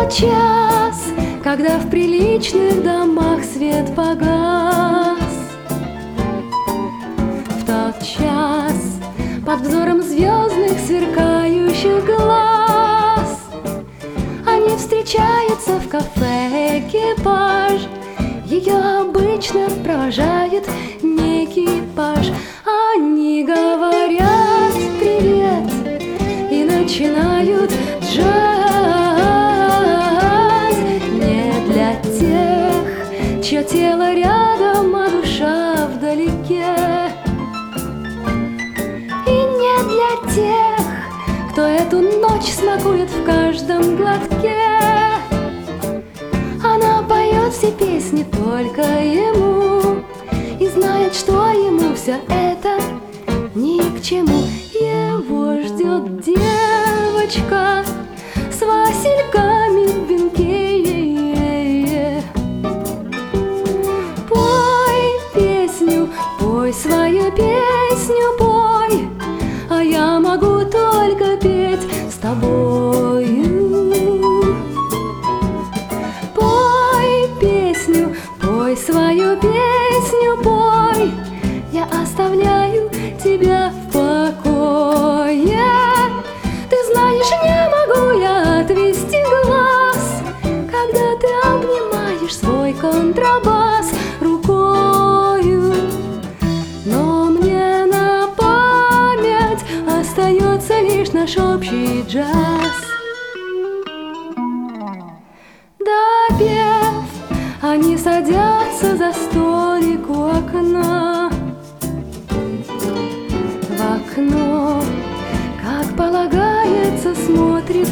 тот час, когда в приличных домах свет погас. В тот час под взором звездных сверкающих глаз они встречаются в кафе экипаж. Ее обычно провожает некий паж. Они говорят привет и начинают джаз. Не для тех, чье тело рядом, а душа вдалеке. И не для тех, кто эту ночь смакует в каждом глотке. Она поет все песни только ему и знает, что ему все это ни к чему. Его ждет девочка с васильками в венке. Пой песню, пой свою песню, пой, а я могу только петь с тобою. Пой песню, пой свою песню, пой, я оставляю тебя в покое. Ты знаешь, не могу я отвести глаз, когда ты обнимаешь свой контрабас рукою. Но мне на память остается лишь наш общий джаз. Допев, они садятся за столик у окна. В окно, как полагается, смотрит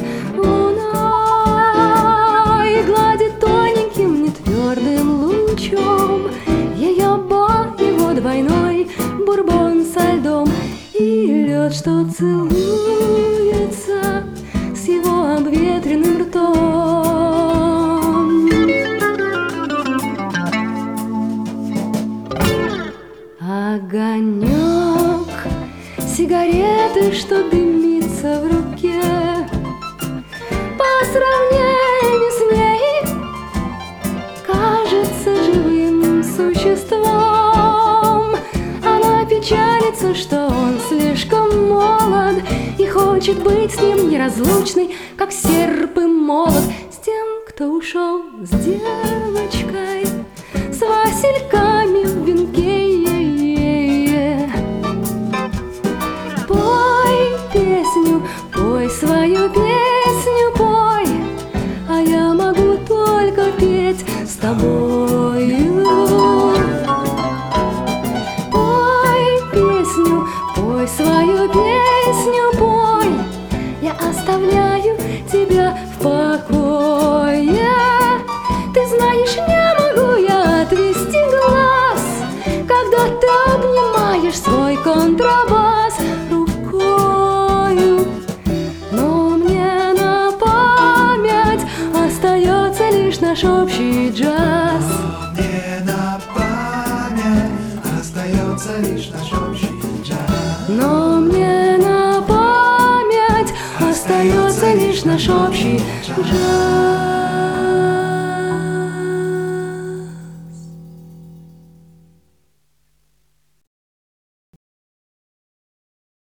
луна и гладит тоненьким нетвердым лучом ее бок, его двойной бурбон со льдом и лед, что целуется с его обветренным ртом. Огонек сигареты, что дымится в руке, по сравнению с ней кажется живым существом. Она печалится, что он слишком молод и хочет быть с ним неразлучной, как серп и молот, с тем, кто ушел с девочкой, с васильками в венке. Пой свою песню, пой, а я могу только петь с тобою. Пой песню, пой свою песню, пой, я оставляю тебя в покое. Ты знаешь, не могу я отвести глаз, когда ты обнимаешь свой контрабас рукою. Но мне на память остается лишь наш общий джаз. Мне на память остается лишь наш общий джаз. Но мне на память остается лишь наш общий джаз.